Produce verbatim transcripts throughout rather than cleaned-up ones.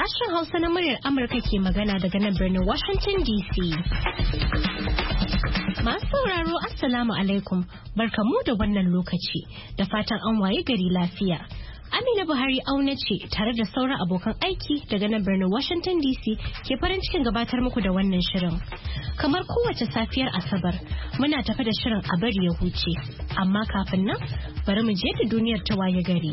Sashen Hausa na muryar Amurka ke magana daga nan birnin Washington D C. Masu sauraro Assalamu alaikum, barkamu da wannan lokaci da fatan an waye gari lafiya. Amina Buhari auna ce tare da sauran abokan aiki daga nan birnin Washington D C ke farin cikin gabatar muku da wannan shirin. Kamar kowace safiyar Asabar, muna tafi da shirin a bari ya huce, amma kafin nan bari mu je da duniyar ta waye gari.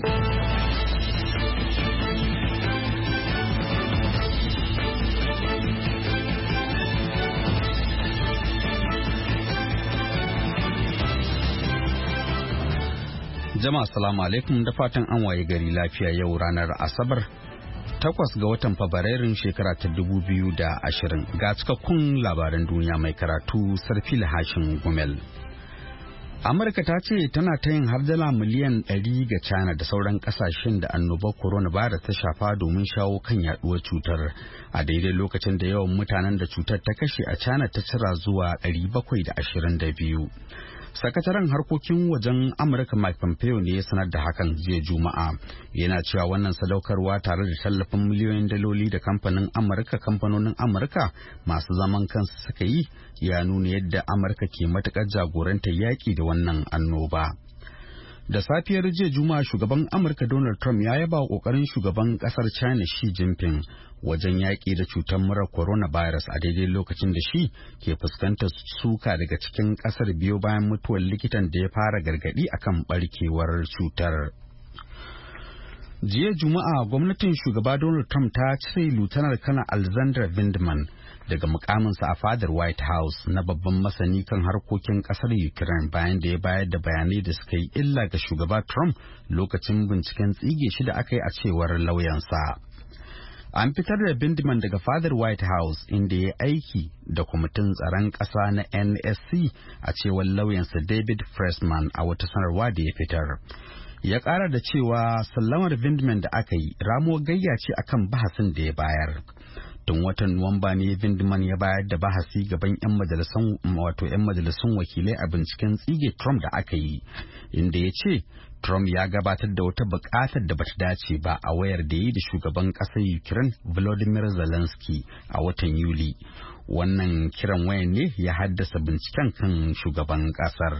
Jama'a salamu alaikum da fatan an waye gari lafiya yau ranar Asabar takwas ga watan Fabrairun shekara ta dubu biyu da ashirin ga cikakkun labaran duniya mai karatu Sarfil Hashin Gumel. Amurka ta ce tana ta yin har dala miliyan ɗari ga China da sauran kasashen da annobar coronavirus ta shafa domin shawo kan yaduwar cutar a daidai lokacin da yawan mutanen da cutar ta kashe a China ta cira zuwa ɗari bakwai da ashirin da biyu. Sakataren harkokin wajen Amurka Mike Pompeo ne ya sanar da hakan jiya Juma'a. Yana cewa wannan sadaukarwa tare da tallafin miliyoyin daloli da kamfanin Amurka kamfanonin Amurka masu zaman kansu suka yi ya nuna yadda Amurka ke matukar jagorantar yaƙi da wannan annoba. Da safiyar jiya Juma'a shugaban Amurka Donald Trump ya yaba kokarin shugaban kasar China Xi Jinping wajen yaƙi da cutar murar coronavirus a daidai lokacin da shi ke fuskantar suka daga cikin kasar biyo bayan mutuwar likitan da ya fara gargadi akan barkewar cutar. Jiya Juma'a gwamnatin shugaba Donald Trump ta cire Lieutenant Colonel Alexander Vindman daga mukaminsa a fadar White House na babban masani kan harkokin kasar Ukraine bayan da ya bayar da bayanai da suka yi illa ga shugaba Trump lokacin binciken tsige shi da aka yi a cewar lauyansa. An fitar da Vindman daga fadar White House inda ya aiki da kwamitin tsaron ƙasa na N S C a cewar lauyansa David Pressman a wata sanarwa da ya fitar. Ya ƙara da cewa sallamar Vindman da aka yi ramuwar gayya ce akan bahasin da ya bayar. Tun watan Nuwamba ne Vindman ya bayar da bahasi gaban 'yan majalisun wato 'yan majalisun wakilai a binciken tsige Trump da aka yi, inda ya ce Trump ya gabatar da wata buƙatar da bata dace ba a wayar da yi da shugaban ƙasar Ukraine Volodymyr Zelensky a watan Yuli. Wannan kiran wayan ne ya haddasa binciken kan shugaban ƙasar.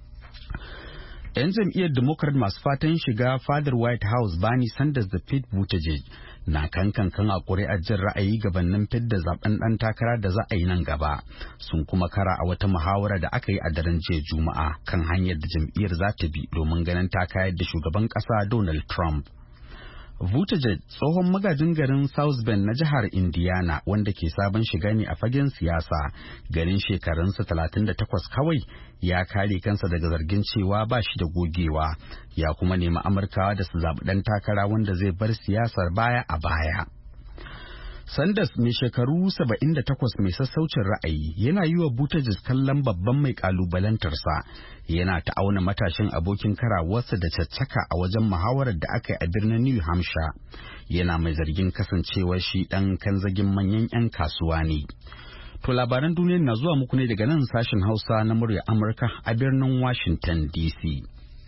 'Yan jam'iyyar Democrat masu fatan shiga fadar White House Bernie Sanders da Pete Buttigieg na kankan kan a ƙuri'ar jin ra'ayi gabanin fidda zaben ɗan takara da za a yi nan gaba. Sun kuma kara a wata muhawara da aka yi a daren jiya Juma'a kan hanyar da jam'iyyar za ta bi domin ganin ta kayar da shugaban ƙasa Donald Trump. Buttigieg tsohon magajin garin South Bend na jihar Indiana wanda ke sabon shiga ne a fagen siyasa garin shekarunsa talatin da takwas kawai ya kare kansa daga zargin cewa ba shi da gogewa ya kuma nemi Amurkawa da su zaɓi ɗan takara wanda zai bar siyasar baya a baya. Sanders mai shekaru saba'in da takwas mai sassaucin ra'ayi yana yi wa Buttigieg kallon babban mai kalubalantarsa yana ta auna matashin abokin karawarsa da caccaka a wajen muhawarar da aka yi a birnin New Hampshire yana mai zargin kasancewar shi dan kanzagin manyan 'yan kasuwa ne. To labaran duniya na zuwa muku ne daga nan sashen Hausa na murya Amurka a birnin Washington D C.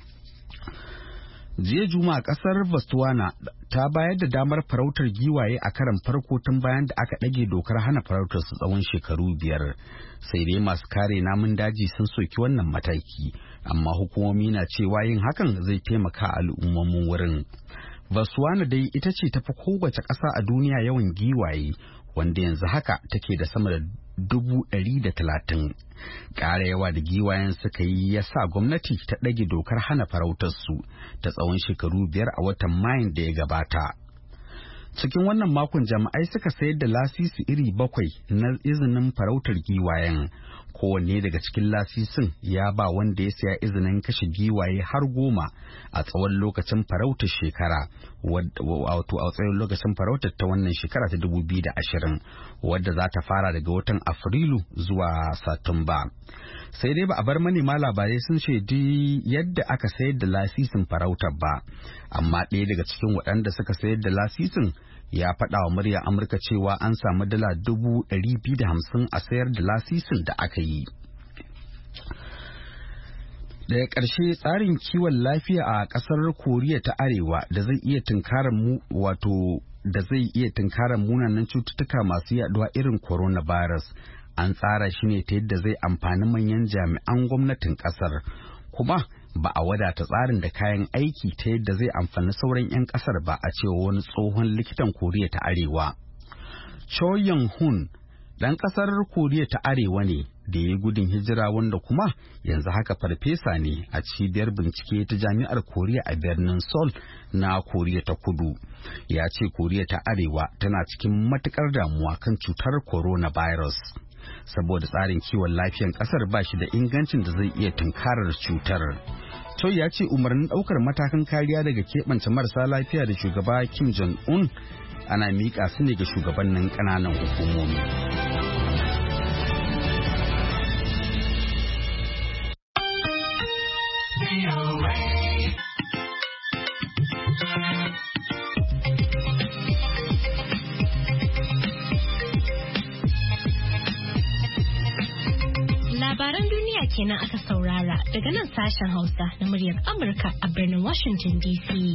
Jiya Juma'a kasar Botswana ta bayar da damar farautar giwaye a karan farko tun bayan da aka ɗage dokar hana farautar su tsawon shekaru biyar. Sai dai masu kare namun daji sun soki wannan mataki, amma hukumomi na cewa yin hakan zai taimaka al'ummomin wurin. Botswana dai ita ce tafi kowace ƙasa a duniya yawan giwaye, wanda yanzu haka take da sama da dubu ɗari da talatin. Ƙara yawa da giwayen suka yi ya sa gwamnati ta ɗage dokar hana farautarsu ta tsawon shekaru biyar a watan Mayun da ya gabata. Cikin wannan makon jami'ai suka sayar da lasisi iri bakwai na izinin farautar giwayen. Kowanne daga cikin lasisin ya ba wanda ya saya izinin kashe giwaye har goma a tsawon lokacin farautar shekara, wato a tsawon lokacin farautar ta wannan shekara ta dubu biyu da ashirin, wadda za ta fara daga watan Afrilu zuwa Satumba. Sai dai ba a bar manema labarai sun shaidi yadda aka sayar da lasisin farautar ba, amma ɗaya daga cikin waɗanda suka sayar da lasisin ya faɗa wa murya Amurka cewa an samu dala dubu ɗari biyu da hamsin a sayar da lasisin da aka yi. Daga ƙarshe tsarin kiwon lafiya a ƙasar Koriya ta Arewa da zai iya tunkarar mu wato da zai iya tunkarar munanan cututtuka masu yaduwa irin coronavirus an tsara shi ne ta yadda zai amfani manyan jami'an gwamnatin kasar, kuma ba a wadata tsarin da kayan aiki ta yadda zai amfani sauran 'yan kasar ba, a cewa wani tsohon likitan Koriya ta Arewa. Cho Yong-hun ɗan ƙasar Koriya ta Arewa ne da ya yi gudun hijira, wanda kuma yanzu haka farfesa ne a cibiyar bincike ta jami'ar Koriya a birnin Seoul na Koriya ta Kudu. Ya ce Koriya ta Arewa tana cikin matukar damuwa kan cutar coronavirus, saboda tsarin kiwon lafiyan ƙasar ba shi da ingancin da zai iya tunkarar cutar. Choi ya ce umarnin ɗaukar matakan kariya daga keɓance marasa lafiya da shugaba Kim Jong-un ana miƙa su ne ga shugabannin ƙananan hukumomi. Labaran duniya kenan aka saurara daga nan sashen Hausa na muryar Amurka a birnin Washington D C.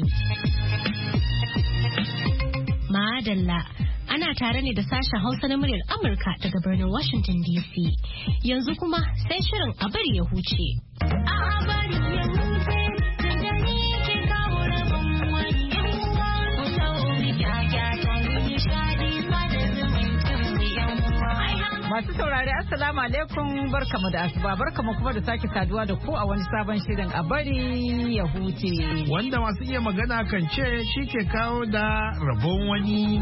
Madalla, ana tare ne da sashen Hausa na muryar Amurka daga birnin Washington D C. Yanzu kuma sai shirin a bari ya huce. A bari ya huce, tunda ni ke kawo rabon wani yawa. Kusa omi kyakya ta yi nishadi sada zumuncin yan uwa. Masu saurari Assalamu alaikum, barkamu da asuba, barkamu kuma da sake saduwa da ku a wani sabon shirin a bari ya huce. Wanda masu iya magana kan ce shi ke kawo da rabon wani.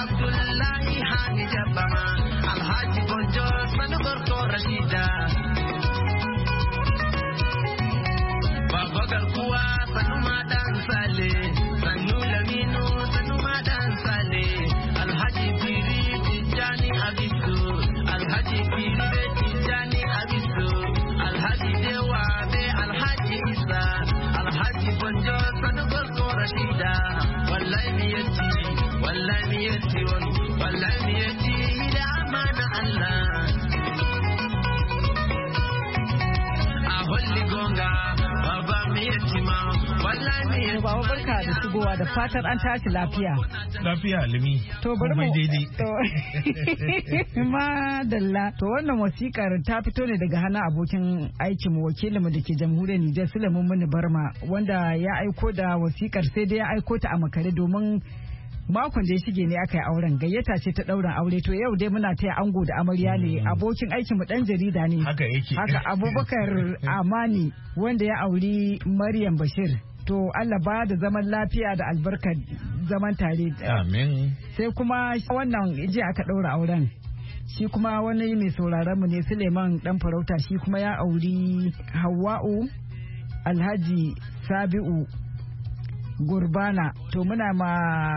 Abdullahi Hani Jabama Alhaji Bonjo Sanu Gorko Rashida Baba Garkuwa Sanu Madan Sale Sanu Laminu Sanu Madan Sale Alhaji Piri Tijani Abisu Alhaji Piri Tijani Abisu Alhaji Dewa Be Alhaji Isa Alhaji Bonjo Sanu Gorko Rashida Wallahi miyati Wallahi miyati Wallahi miyati da amana Allah A holli gonga Baba miyati ma Wallahi miyati Baba barka da shigowa da fatar an tashi lafiya. Lafiya limi. To bari mu daidai. Madalla. To wannan wasikar ta fito ne daga hana abokin aikin mu wakilin mu dake jamhuriyar Nijar Sulaiman Muni Barma wanda ya aiko da wasikar sai dai ya aiko ta a makare domin makon da ya shige ne aka yi auren gayyata ce ta ɗaurin aure to yau dai muna taya ango da amarya ne abokin aikin mu dan jarida ne haka yake haka Abubakar Amani wanda ya auri Maryam Bashir to Allah ba da zaman lafiya da albarkar zaman tare amin sai kuma wannan je aka ɗaura auren shi kuma wani mai sauraron mu ne Suleiman dan farauta shi kuma ya auri Hawwa'u Alhaji Sabi'u Gurbana to muna ma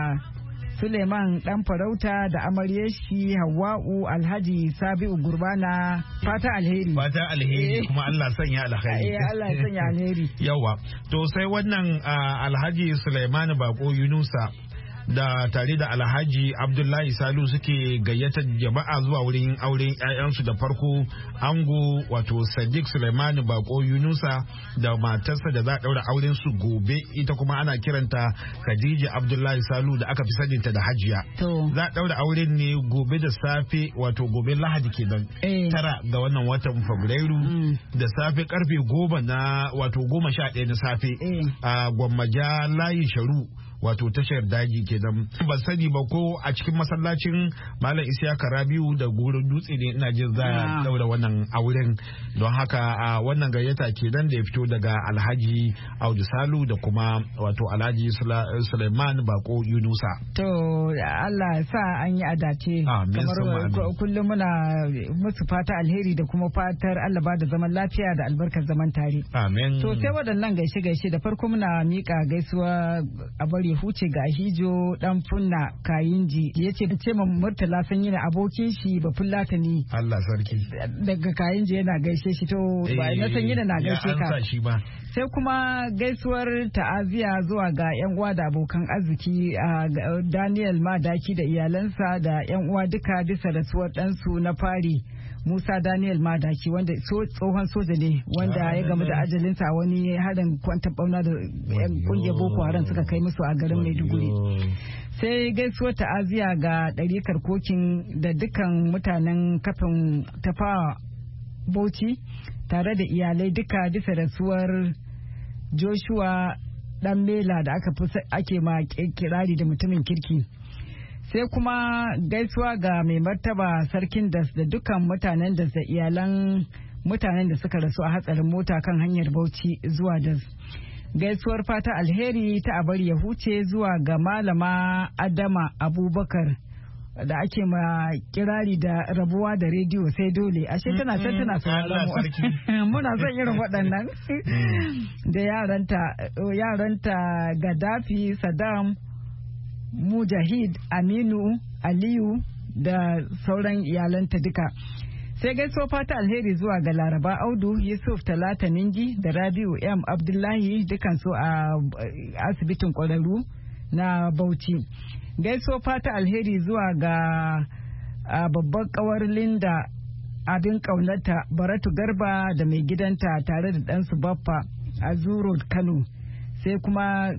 Suleiman dan farauta da amarye shi Hawwa'u Alhaji Sabi'u Gurbana fata alheri fata alheri kuma Allah sanya alheri eh Allah sanya alheri yawa to sai wannan Alhaji Suleiman Bako Yunusa da tare da Alhaji Abdullahi Salu suke gayyatar jama'a zuwa wurin auren ƴaƴansu da farko ango wato Sadiq Suleiman Bako Yunusa da matarsa da za a daura auren su gobe ita kuma ana kiranta Khadija Abdullahi Salu da aka fi saninta da Hajiya za a daura auren ne gobe da safe wato gobe Lahadi kenan tara ga wannan watan Fabrairu da safe karfe goma na wato goma sha ɗaya na safe a Gwammaja Layin Sharu wato tashar daji kenan ban sani ba ko a cikin masallacin Malam Isiyaka Rabiu da gurin dutse ne ina jin za a daura wannan auren don haka a wannan gayyata kenan da ya fito daga Alhaji Audu Salu da kuma wato Alhaji Suleiman Bako Yunusa to Allah sa an yi adace kamar kullum muna musu fata alheri da kuma fatar Allah ba da zaman lafiya da albarkar zaman tare amen to sai waɗannan gaishe gaishe da farko muna mika gaisuwa a bari huce ga hijo dan funna kayinji ya ce ce ma Murtala Sanyi na abokin shi ba fullata ni Allah sarki daga kayinji yana gaishe shi to ba na Sanyi na gaishe ka sai kuma gaisuwar ta'aziya zuwa ga yan uwa da abokan arziki a Daniel Madaki da iyalansa da yan uwa duka bisa rasuwar ɗansu na fari Musa Daniel Madaki wanda tsohon soja ne wanda ya gamu da ajalinsa a wani harin kwantar bauna da yan kungiyar Boko Haram suka kai musu a garin Maiduguri. Sai gaisuwar ta'aziya ga ɗarikar kokin da dukkan mutanen kafin tafawa Bauchi tare da iyalai duka bisa rasuwar Joshua Dan Mela da aka fi ake ma kirari da mutumin kirki. Sai kuma gaisuwa ga mai martaba sarkin das da dukkan mutanen das da iyalan mutanen da suka rasu a hatsarin mota kan hanyar Bauchi zuwa das. Gaisuwar fata alheri ta abar ya huce zuwa ga malama Adama Abubakar da ake ma kirari da rabuwa da rediyo sai dole ashe tana can tana sauraron mu muna son irin waɗannan da yaranta yaranta Gaddafi Saddam Mujahid Aminu Aliyu da sauran iyalanta duka. Sai gaisuwa fata alheri zuwa ga Laraba Audu Yusuf Talata Ningi da Rabiu M Abdullahi dukansu a asibitin ƙwararru na Bauchi. Gaisuwa fata alheri zuwa ga babban kawar Linda abin ƙaunata Baratu Garba da mai gidanta tare da ɗansu Baffa a Zuro Kano. Sai kuma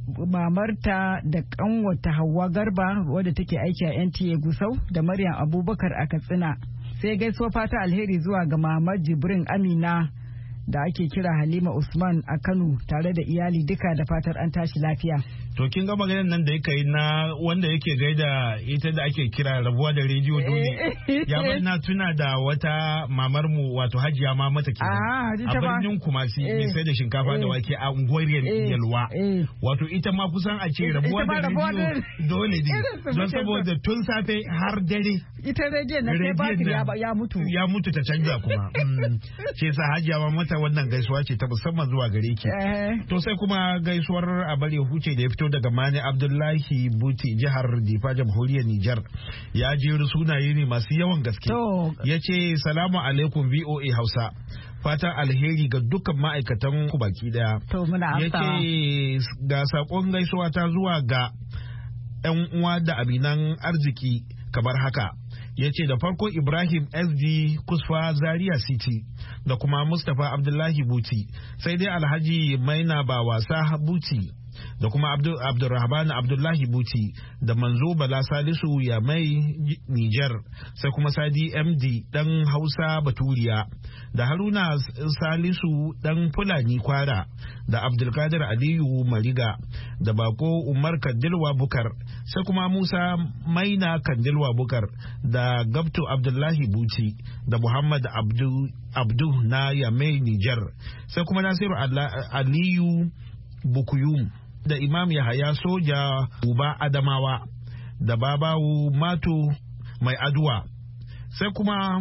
mamarta da kanwata Hauwa Garba wadda take aiki a N T A Gusau da Maryam Abubakar a Katsina. Sai gaisuwa fata alheri zuwa ga Mamar Jibrin Amina da ake kira Halima Usman a Kano tare da iyali duka da fatar an tashi lafiya. To kin ga maganar nan da yake yi na wanda yake gaida ita da ake kira rabuwa da rediyo dole. Ya bar na tuna da wata mamar mu wato Hajiya ma mata kenan. A birnin Kumasi mai sai da shinkafa da wake a unguwar Yalwa. Wato ita ma kusan a ce rabuwa da rediyo dole ne. Don saboda tun safe har dare. Ita rediyon na sai batir ya mutu. Ya mutu ta canja kuma. Ce sa Hajiya ma mata wannan gaisuwa ce ta musamman zuwa gare ki. To sai kuma gaisuwar a bari huce da ya fito daga Mani Abdullahi Buti jihar Difa jamhuriyar Nijar. Ya jeru sunaye ne masu yawan gaske. Ya ce salamu alaikum V O A Hausa. Fatan alheri ga dukkan ma'aikatan ku baki daya. Ya ce ga sakon gaisuwa ta zuwa ga 'yan uwa da abinan arziki kamar haka. Ya ce da farko Ibrahim S D Kusfa Zaria City da kuma Mustapha Abdullahi Buti, sai dai Alhaji Maina ba wasa Buti da kuma Abdulrahman Abdullahi Buti da Manzo Bala Salisu ya mai Nijar, sai kuma Sadi M D dan Hausa Baturiya da Haruna Salisu dan Fulani Kwara da Abdulkadir Aliyu Mariga da Bako Umar Kandilwa Bukar, sai kuma Musa Maina Kandilwa Bukar da Gabto Abdullahi Buti da Muhammad Abdu, Abdu na Yamai Nijar, sai kuma Nasiru Aliyu Bukuyum da Imam Yahaya Soja Uba Adamawa da Babawu Mato Mai Aduwa, sai kuma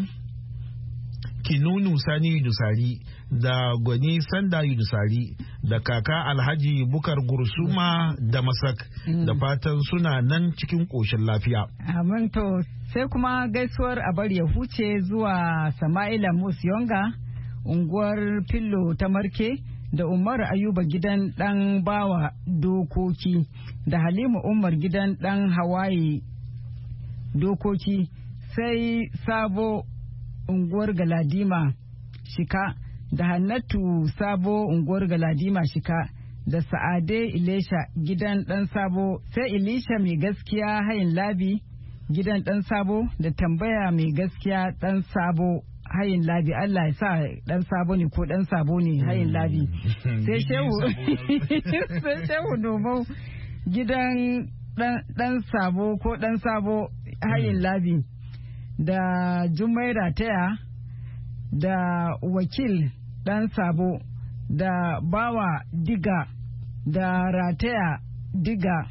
Kinunu Sani Yudusari da Gwani Sanda Yudusari da kaka Alhaji Bukar Gursuma da Masak mm. da fatan suna nan cikin ƙoshin lafiya. Amin. To sai kuma gaisuwar abar ya huce zuwa Sama'ila Musiyonga unguwar Fillo ta Marke da Umar Ayuba gidan ɗan bawa dokoki da Halima Umar gidan ɗan Hawaii dokoki, sai Sabo unguwar Galadima Shika da Hannatu Sabo unguwar Galadima Shika da Sa'ade Ilesha gidan ɗan Sabo, sai Ilisha mai gaskiya hayin labi gidan ɗan Sabo da Tambaya mai gaskiya ɗan Sabo hayin labi. Allah ya sa dan Sabo ne ko dan Sabo ne hayin labi. Sai shehu sai shehu domo gidan dan Sabo ko dan Sabo hayin labi da Jumaira Taya da Wakil dan Sabo da Bawa Diga da Rataya Diga,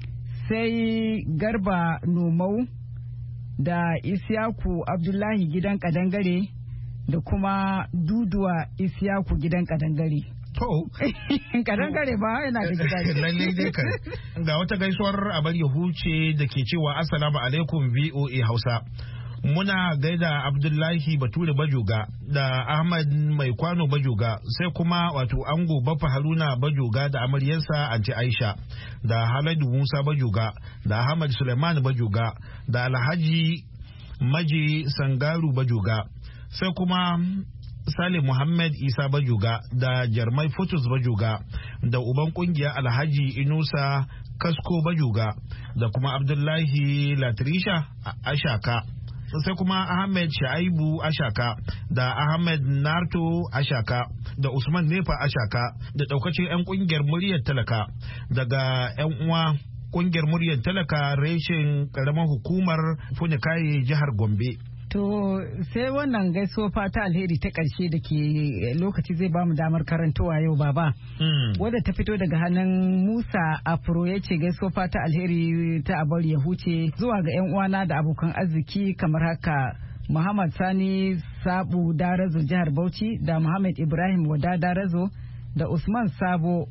sai Garba Nomau da Isiyaku Abdullahi gidan Kadangare da kuma Duduwa Isiyaku gidan Kadangare. To, Kadangare ba yana da gida. Lallai dai kan. Ga wata gaisuwar abar ya huce da ke cewa Assalamu alaikum V O A Hausa. Muna gaida Abdullahi Bature Bajoga da Ahmad Mai Kwano Bajoga, sai kuma wato ango Baffa Haruna Bajoga da amaryarsa Anti Aisha da Haladu Musa Bajoga da Ahmad Suleiman Bajoga da Alhaji Maji Sangaru Bajoga, sai kuma Sale Muhammad Isa Bajoga da Jarmai Fotos Bajoga da uban kungiya Alhaji Inusa Kasko Bajoga da kuma Abdullahi Latrisha Ashaka, sai kuma Ahmed Shaibu Ashaka da Ahmed Narto Ashaka da Usman Nefa Ashaka da daukacin 'yan kungiyar muryar talaka daga 'yan uwa kungiyar muryar talaka reshen karamar hukumar Funikaye jihar Gombe. To sai wannan gaisuwa fata alheri ta ƙarshe da ke lokaci zai bamu damar karantowa yau baba. Mm. Wadda ta fito daga hannun Musa Afro ya ce gaisuwa fata alheri ta abar ya huce zuwa ga 'yan uwana da abokan arziki kamar haka: Muhammad Sani Sabu Darazo jihar Bauchi da Muhammad Ibrahim Wada Darazo da Usman Sabo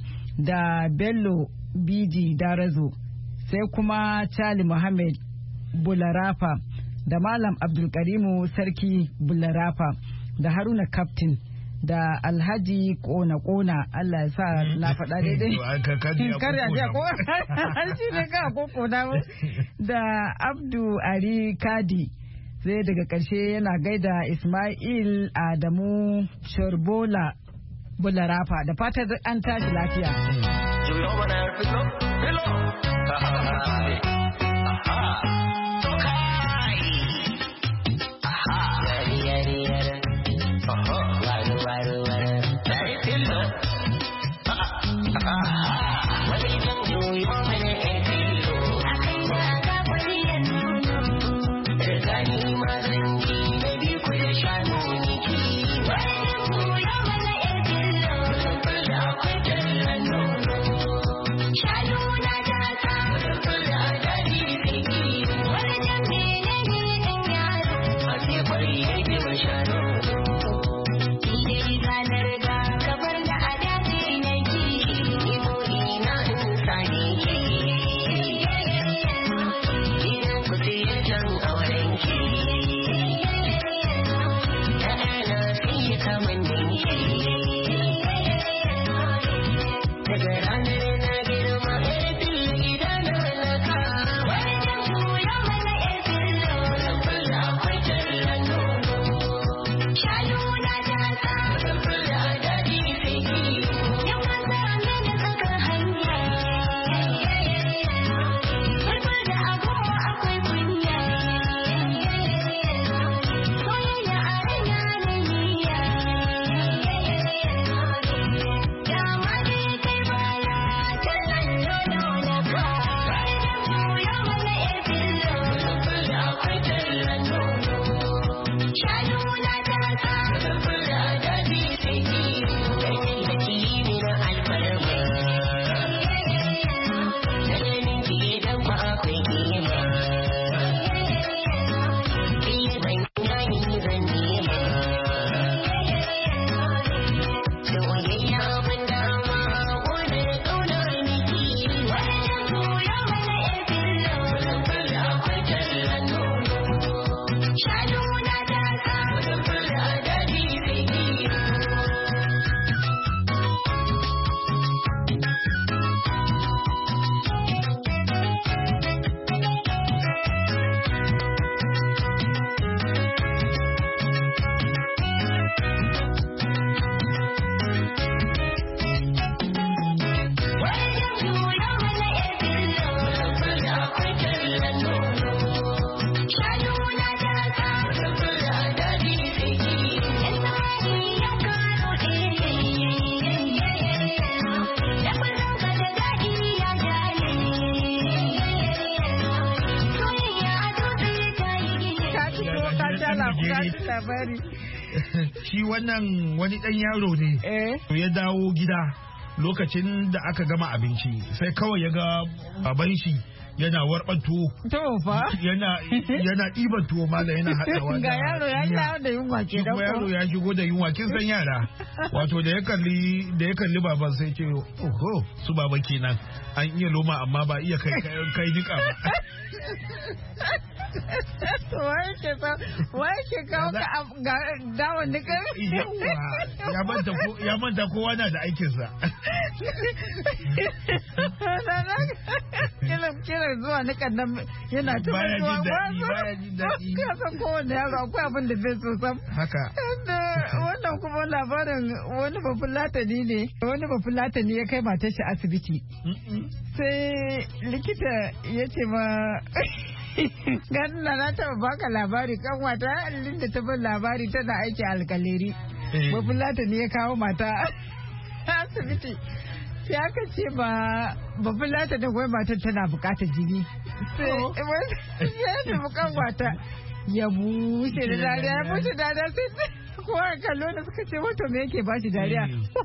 da Bello Bidi Darazo, sai kuma Charlie Muhammad Bularafa da Malam Abdulkarimu Sarki Bularafa da Haruna Captain da Alhaji Kona Kona. Allah ya sa na faɗa daidai. Karya ja ko shi ne ka koko da Abdu Ari Kadi. Sai daga ƙarshe yana gaida Ismail Adamu Shorbola Bularafa da fatan an tashi lafiya. Right, right, right. labari. Shi wannan wani ɗan yaro ne ya dawo gida lokacin da aka gama abinci sai kawai ya ga baban shi yana warɓar tuwo. To fa? Yana yana ɗiban tuwo mala yana haɗawa. Ga yaro ya dawo da yunwa ke da ko. yaro ya shigo da yunwa kin san yara. Wato da ya kalli da ya kalli baban sai ce oho su baba kenan an iya loma amma ba iya kai kai nika ba. Wai ke sa wai ke kawo ka dawon nika. Ya manta ko ya manta kowa na da aikinsa. Kira zuwa nikan nan yana ta baya jin daɗi baya jin daɗi ka san kowane yaro akwai abin da bai so sam haka wannan kuma labarin wani bafulatani ne wani bafulatani ya kai matar shi asibiti sai likita ya ce ma ganna na taɓa baka labari kan wata linda ta bin labari tana aiki alkaleri bafulatani ya kawo mata asibiti sai aka ce ba babban lata da gwai matar tana bukatar jini sai ya bukan wata ya bushe da dariya ya bushe dariya sai kowa kallo da suka ce wato me yake ba shi dariya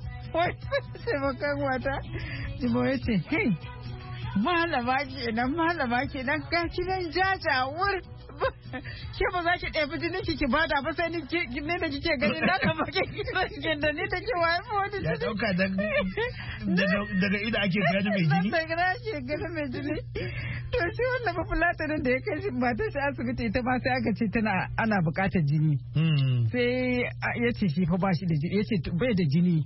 sai bukan wata jimo ya ce hey malama kenan malama kenan gashi nan jajawur ke ba za ki ɗaya jinin ki ki bada ba sai ni ne da kike gani na ka baki kiran da ni da ke waye mu wani ya dauka daga daga ida ake gani mai jini daga ake gani mai jini to shi wannan ba fulatanin da ya kai shi ba ta shi asibiti ita ma sai aka ce tana ana buƙatar jini sai ya ce shi fa ba shi da jini ya ce bai da jini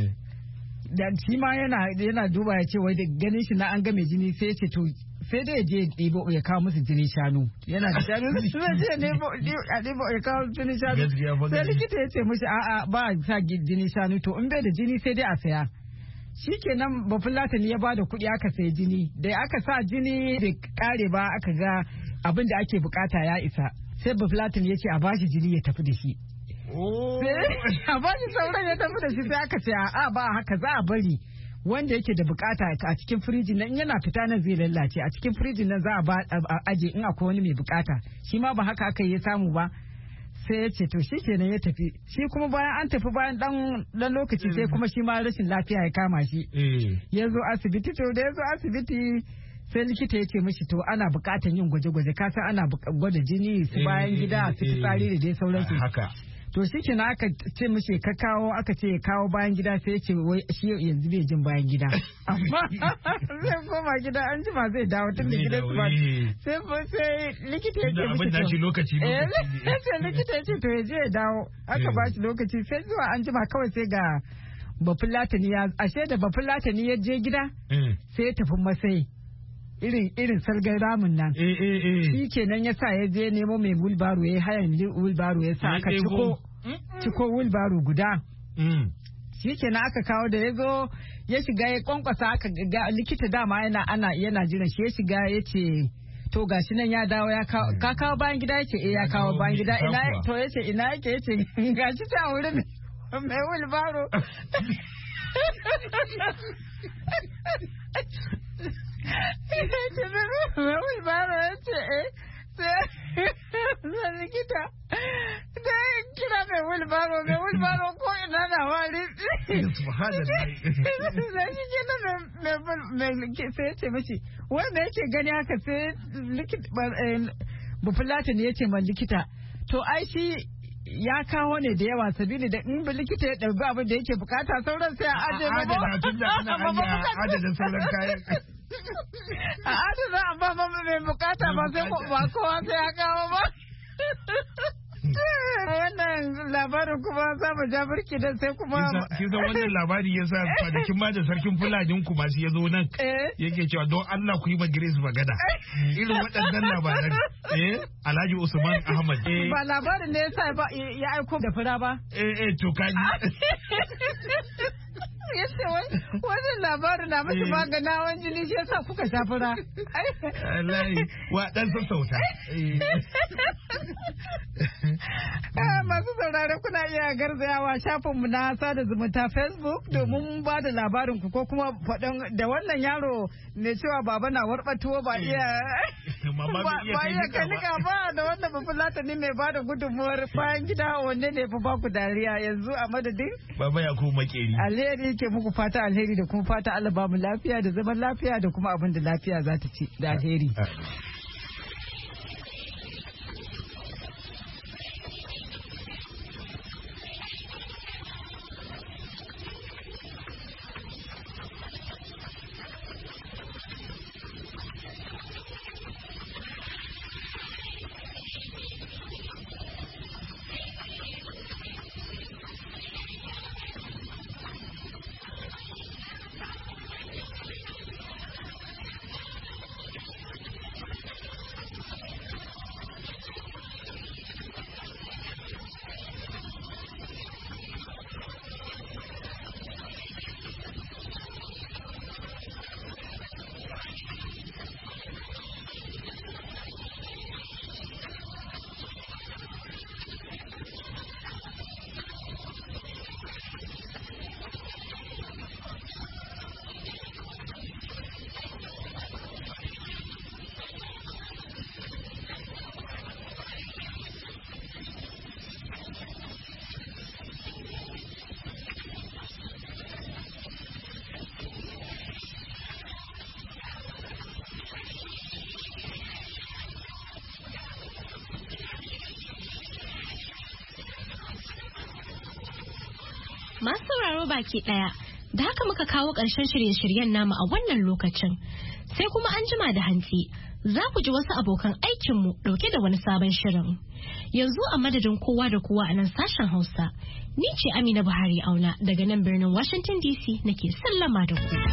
da shi ma yana yana duba ya ce wai da ganin shi na an ga mai jini sai ya ce to sai dai je ɗibo ya kawo musu jini shanu yana da shanu sai je ɗibo a ɗibo ya kawo jini shanu sai likita ya ce mishi a'a ba a sa jini shanu to in bai da jini sai dai a saya shikenan bafulatani ya bada kuɗi aka sayi jini da aka sa jini bai kare ba aka ga abin da ake bukata ya isa sai bafulatani ya ce a bashi jini ya tafi da shi a bashi sauran ya tafi da shi sai aka ce a'a ba haka za a bari wanda yake da bukata a cikin firijin nan yana fita nan zai lallace a cikin firijin nan za a ba aje in akwai wani mai bukata shi ma ba haka aka yi samu ba sai ya ce to shi kenan ya tafi shi kuma bayan an tafi bayan dan dan lokaci sai kuma shi ma rashin lafiya ya kama shi ya zo asibiti to da ya zo asibiti sai likita ya ce mishi to ana bukatan yin gwaje-gwaje ka san ana gwada jini su bayan gida su fitsari da dai sauransu haka to shi kenan aka ce mishi ka kawo aka ce kawo bayan gida sai ya ce wai shi yanzu bai jin bayan gida amma zai koma gida an jima zai dawo tun da gidan su ba sai sai likita ya ce mishi to lokaci lokaci sai likita ya ce to ya je ya dawo aka ba shi lokaci sai zuwa an jima kawai sai ga bafulatani ya ashe da bafulatani ya je gida sai ya tafi masai irin irin sargar ramin nan shi kenan ya sa ya je nemo mai wulbaro ya hayan wulbaro ya sa aka ciko ciko wulbaro guda shi kenan aka kawo da ya zo ya shiga ya kwankwasa aka ga likita dama yana ana yana jiran shi ya shiga ya ce to gashi nan ya dawo ya kawo ka kawo bayan gida yake eh ya kawo bayan gida ina to yace ina yake yace gashi ta wurin mai wulbaro Mai baro ya ce eh sai likita da kira mai wilbaro mai wilbaro ko ina na wari da shi ke na mai sai ya ce mashi wanda yake gani haka sai likita bufulatin ya ce ma likita to ai shi ya kawo ne da yawa sabili da in likita ya ɗauki abin da yake bukata sauran sai a ajiye ba adana tun da ana adana sauran kayan a adana amma ba mai bukata ba sai ba kowa sai ya kawo ba wannan labarin kuma za mu ja birki da sai kuma kin san wannan labari ya sa kwanakin ma da sarkin fulanin ku masu ya zo nan yake cewa don Allah ku yi ma Grace magana irin waɗannan labaran eh Alhaji Usman Ahmad ba labarin ne yasa ba ya aiko da fura ba eh eh to kaji yace wai wannan labarin na miki magana wani jini shi yasa kuka sha fura wallahi wa dan sassauta masu saurare kuna iya garzayawa shafinmu na sada zumunta Facebook domin ba da labarin ku ko kuma faɗin da wannan yaro ne cewa baba na warɓatuwa ba iya ba iya kai nika ba da wanda ba fulata ne mai bada gudunmuwar bayan gida wanne ne fa baku dariya yanzu a madadin baba ya ku makeri alheri ke muku fata alheri da kuma fata Allah ba mu lafiya da zaman lafiya da kuma abin da lafiya za ta ci da alheri. Masu sauraro baki ɗaya, da haka muka kawo ƙarshen shirye-shiryen namu a wannan lokacin. Sai kuma an jima da hantsi, za ku ji wasu abokan aikinmu ɗauke da wani sabon shirin. Yanzu a madadin kowa da kowa a nan sashen Hausa, ni ce Amina Buhari Auna daga nan birnin Washington D C nake sallama da ku.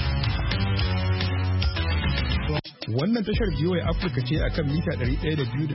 Wannan tashar B O A Africa ce akan mita ɗari ɗaya da biyu da